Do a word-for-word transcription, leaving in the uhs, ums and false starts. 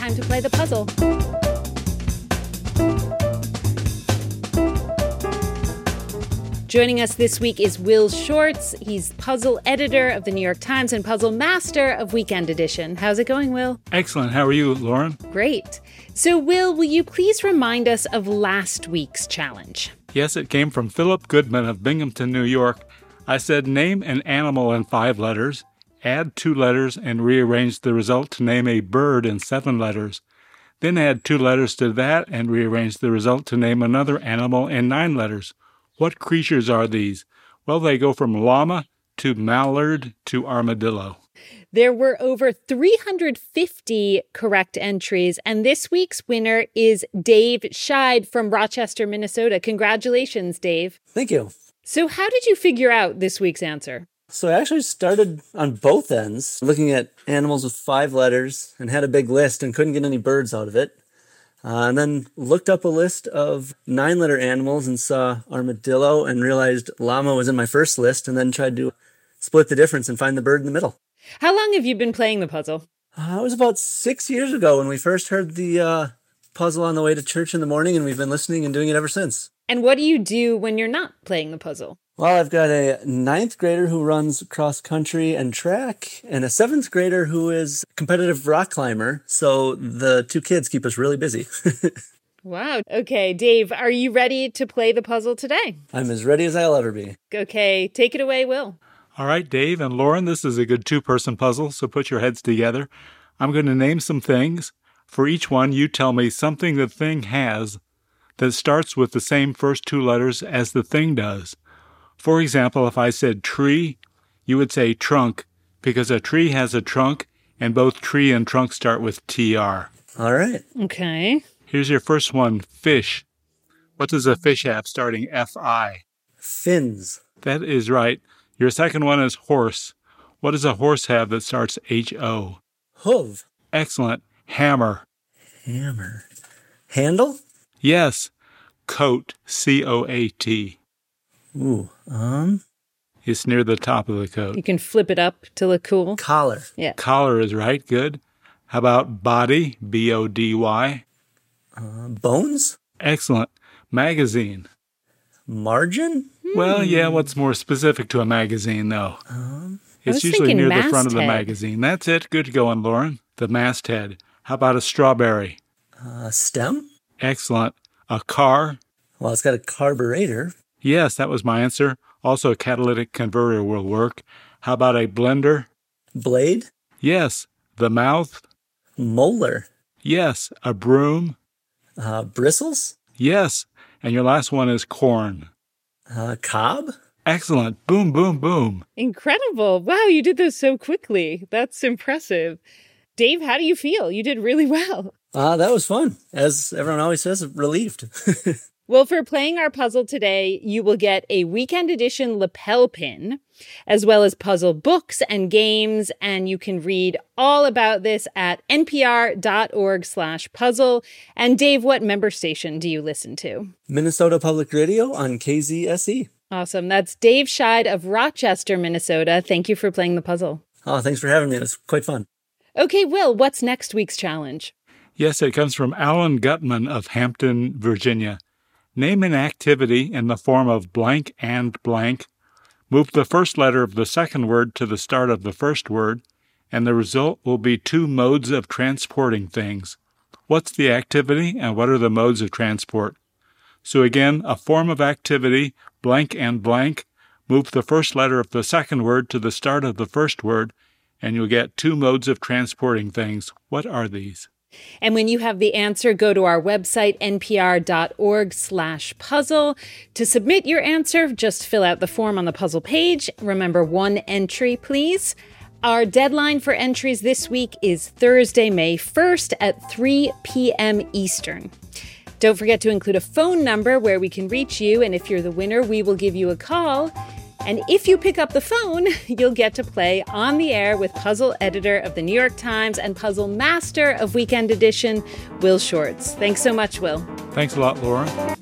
time to play the puzzle. Joining us this week is Will Shortz. He's puzzle editor of the New York Times and puzzle master of Weekend Edition. How's it going, Will? Excellent. How are you, Lauren? Great. So, Will, will you please remind us of last week's challenge? Yes, it came from Philip Goodman of Binghamton, New York. I said name an animal in five letters, add two letters, and rearrange the result to name a bird in seven letters. Then add two letters to that and rearrange the result to name another animal in nine letters. What creatures are these? Well, they go from llama to mallard to armadillo. There were over three hundred fifty correct entries, and this week's winner is Dave Scheid from Rochester, Minnesota. Congratulations, Dave. Thank you. So how did you figure out this week's answer? So I actually started on both ends, looking at animals with five letters, and had a big list and couldn't get any birds out of it. Uh, and then looked up a list of nine-letter animals and saw armadillo and realized llama was in my first list, and then tried to split the difference and find the bird in the middle. How long have you been playing the puzzle? Uh, it was about six years ago when we first heard the uh, puzzle on the way to church in the morning, and we've been listening and doing it ever since. And what do you do when you're not playing the puzzle? Well, I've got a ninth grader who runs cross country and track, and a seventh grader who is a competitive rock climber. So the two kids keep us really busy. Wow. Okay, Dave, are you ready to play the puzzle today? I'm as ready as I'll ever be. Okay, take it away, Will. All right, Dave and Lauren, this is a good two-person puzzle, so put your heads together. I'm going to name some things. For each one, you tell me something the thing has that starts with the same first two letters as the thing does. For example, if I said tree, you would say trunk, because a tree has a trunk, and both tree and trunk start with T R. All right. Okay. Here's your first one, fish. What does a fish have starting F I? Fins. That is right. Your second one is horse. What does a horse have that starts H O? Hoof. Excellent. Hammer. Hammer. Handle? Yes. Coat, C O A T. Ooh, um... It's near the top of the coat. You can flip it up to look cool. Collar. Yeah. Collar is right. Good. How about body, B O D Y? Uh, bones? Excellent. Magazine. Margin? Well, yeah, what's more specific to a magazine, though? Um, it's usually near the front of the magazine. That's it. Good going, Lauren. The masthead. How about a strawberry? Uh, stem? Excellent. A car? Well, it's got a carburetor. Yes, that was my answer. Also, a catalytic converter will work. How about a blender? Blade? Yes. The mouth? Molar. Yes. A broom? Uh, bristles? Yes. And your last one is corn. Uh, cob? Excellent. Boom, boom, boom. Incredible. Wow, you did those so quickly. That's impressive. Dave, how do you feel? You did really well. Uh, that was fun. As everyone always says, relieved. Well, for playing our puzzle today, you will get a Weekend Edition lapel pin, as well as puzzle books and games, and you can read all about this at npr.org slash puzzle. And Dave, what member station do you listen to? Minnesota Public Radio on K Z S E. Awesome. That's Dave Scheid of Rochester, Minnesota. Thank you for playing the puzzle. Oh, thanks for having me. It was quite fun. Okay, Will, what's next week's challenge? Yes, it comes from Alan Gutman of Hampton, Virginia. Name an activity in the form of blank and blank. Move the first letter of the second word to the start of the first word, and the result will be two modes of transporting things. What's the activity and what are the modes of transport? So again, a form of activity, blank and blank. Move the first letter of the second word to the start of the first word, and you'll get two modes of transporting things. What are these? And when you have the answer, go to our website, npr.org slash puzzle. To submit your answer, just fill out the form on the puzzle page. Remember, one entry, please. Our deadline for entries this week is Thursday, May first at three p.m. Eastern. Don't forget to include a phone number where we can reach you, and if you're the winner, we will give you a call. And if you pick up the phone, you'll get to play on the air with puzzle editor of the New York Times and puzzle master of Weekend Edition, Will Shortz. Thanks so much, Will. Thanks a lot, Laura.